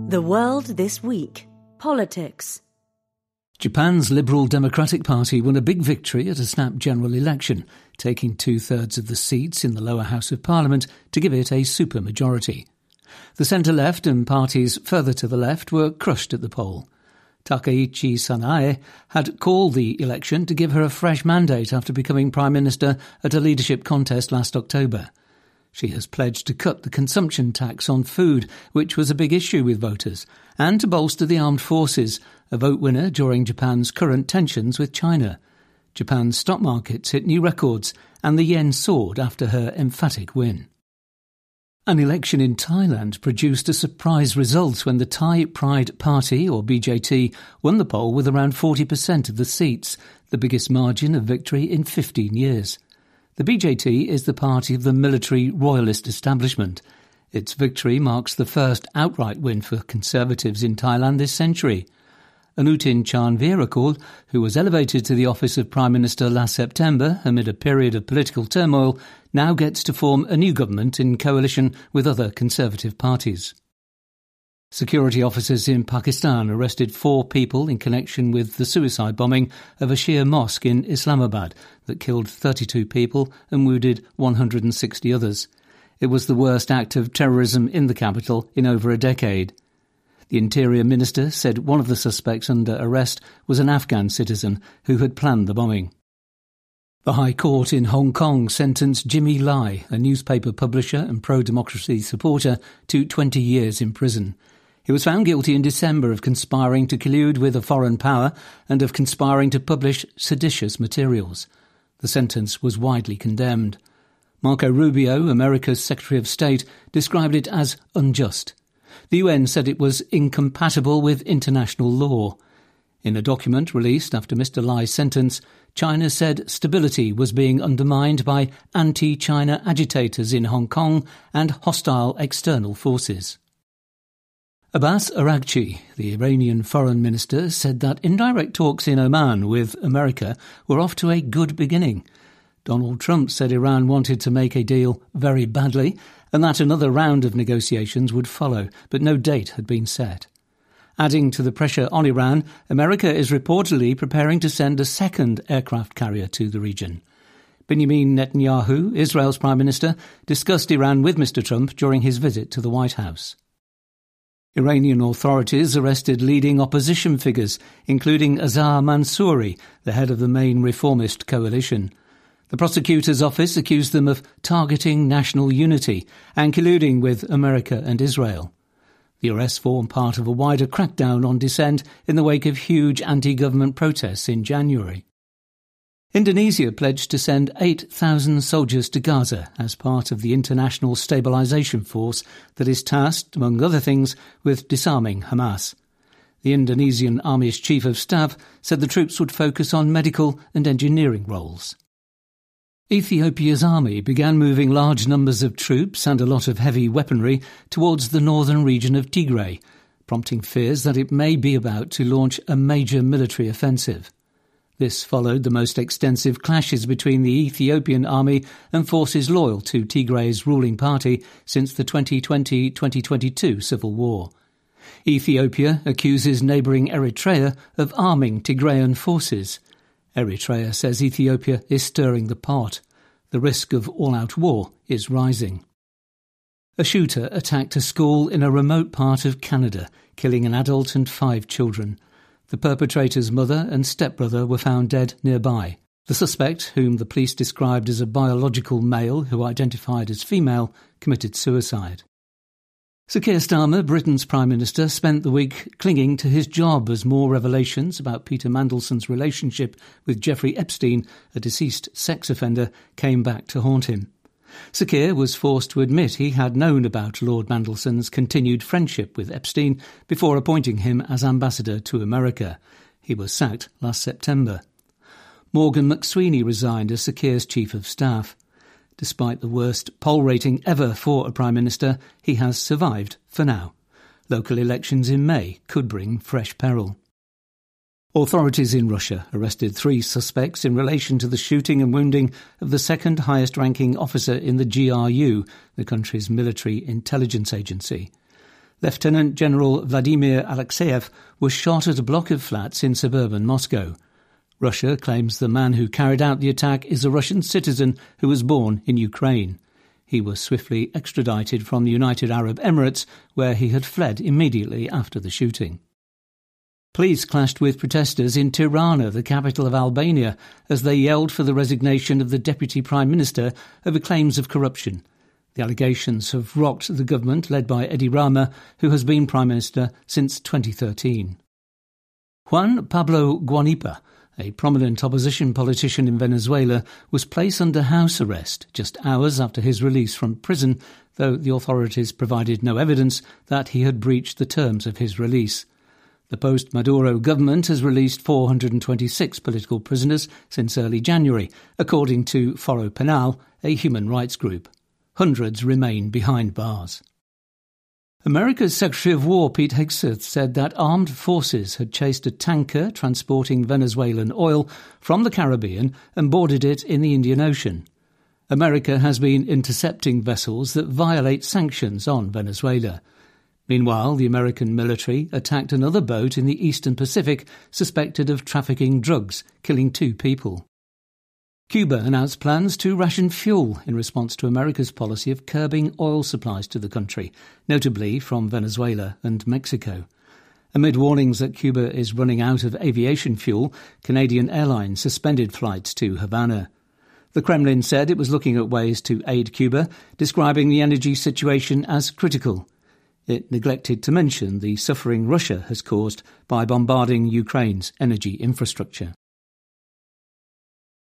The World This Week. Politics. Japan's Liberal Democratic Party won a big victory at a snap general election, taking 2/3 of the seats in the lower house of parliament to give it a supermajority. The centre-left and parties further to the left were crushed at the poll. Takaichi Sanae had called the election to give her a fresh mandate after becoming Prime Minister at a leadership contest last October. She has pledged to cut the consumption tax on food, which was a big issue with voters, and to bolster the armed forces, a vote winner during Japan's current tensions with China. Japan's stock markets hit new records, and the yen soared after her emphatic win. An election in Thailand produced a surprise result when the Thai Pride Party, or BJT, won the poll with around 40% of the seats, the biggest margin of victory in 15 years. The BJT is the party of the military royalist establishment. Its victory marks the first outright win for Conservatives in Thailand this century. Anutin Charnvirakul, who was elevated to the office of Prime Minister last September amid a period of political turmoil, now gets to form a new government in coalition with other Conservative parties. Security officers in Pakistan arrested 4 people in connection with the suicide bombing of a Shia mosque in Islamabad that killed 32 people and wounded 160 others. It was the worst act of terrorism in the capital in over a decade. The Interior Minister said one of the suspects under arrest was an Afghan citizen who had planned the bombing. The High Court in Hong Kong sentenced Jimmy Lai, a newspaper publisher and pro-democracy supporter, to 20 years in prison. He was found guilty in December of conspiring to collude with a foreign power and of conspiring to publish seditious materials. The sentence was widely condemned. Marco Rubio, America's Secretary of State, described it as unjust. The UN said it was incompatible with international law. In a document released after Mr. Lai's sentence, China said stability was being undermined by anti-China agitators in Hong Kong and hostile external forces. Abbas Araghchi, the Iranian foreign minister, said that indirect talks in Oman with America were off to a good beginning. Donald Trump said Iran wanted to make a deal very badly and that another round of negotiations would follow, but no date had been set. Adding to the pressure on Iran, America is reportedly preparing to send a second aircraft carrier to the region. Benjamin Netanyahu, Israel's Prime Minister, discussed Iran with Mr. Trump during his visit to the White House. Iranian authorities arrested leading opposition figures, including Azar Mansouri, the head of the main reformist coalition. The prosecutor's office accused them of targeting national unity and colluding with America and Israel. The arrests form part of a wider crackdown on dissent in the wake of huge anti-government protests in January. Indonesia pledged to send 8,000 soldiers to Gaza as part of the international stabilisation force that is tasked, among other things, with disarming Hamas. The Indonesian Army's Chief of Staff said the troops would focus on medical and engineering roles. Ethiopia's army began moving large numbers of troops and a lot of heavy weaponry towards the northern region of Tigray, prompting fears that it may be about to launch a major military offensive. This followed the most extensive clashes between the Ethiopian army and forces loyal to Tigray's ruling party since the 2020-2022 civil war. Ethiopia accuses neighbouring Eritrea of arming Tigrayan forces. Eritrea says Ethiopia is stirring the pot. The risk of all-out war is rising. A shooter attacked a school in a remote part of Canada, killing an adult and 5 children. The perpetrator's mother and stepbrother were found dead nearby. The suspect, whom the police described as a biological male who identified as female, committed suicide. Sir Keir Starmer, Britain's Prime Minister, spent the week clinging to his job as more revelations about Peter Mandelson's relationship with Jeffrey Epstein, a deceased sex offender, came back to haunt him. Sir Keir was forced to admit he had known about Lord Mandelson's continued friendship with Epstein before appointing him as ambassador to America. He was sacked last September. Morgan McSweeney resigned as Sir Keir's Chief of Staff. Despite the worst poll rating ever for a Prime Minister, he has survived for now. Local elections in May could bring fresh peril. Authorities in Russia arrested 3 suspects in relation to the shooting and wounding of the second highest-ranking officer in the GRU, the country's military intelligence agency. Lieutenant General Vladimir Alexeyev was shot at a block of flats in suburban Moscow. Russia claims the man who carried out the attack is a Russian citizen who was born in Ukraine. He was swiftly extradited from the United Arab Emirates, where he had fled immediately after the shooting. Police clashed with protesters in Tirana, the capital of Albania, as they yelled for the resignation of the Deputy Prime Minister over claims of corruption. The allegations have rocked the government led by Edi Rama, who has been Prime Minister since 2013. Juan Pablo Guanipa, a prominent opposition politician in Venezuela, was placed under house arrest just hours after his release from prison, though the authorities provided no evidence that he had breached the terms of his release. The post-Maduro government has released 426 political prisoners since early January, according to Foro Penal, a human rights group. Hundreds remain behind bars. America's Secretary of War Pete Hegseth said that armed forces had chased a tanker transporting Venezuelan oil from the Caribbean and boarded it in the Indian Ocean. America has been intercepting vessels that violate sanctions on Venezuela. Meanwhile, the American military attacked another boat in the Eastern Pacific suspected of trafficking drugs, killing 2 people. Cuba announced plans to ration fuel in response to America's policy of curbing oil supplies to the country, notably from Venezuela and Mexico. Amid warnings that Cuba is running out of aviation fuel, Canadian Airlines suspended flights to Havana. The Kremlin said it was looking at ways to aid Cuba, describing the energy situation as critical. It neglected to mention the suffering Russia has caused by bombarding Ukraine's energy infrastructure.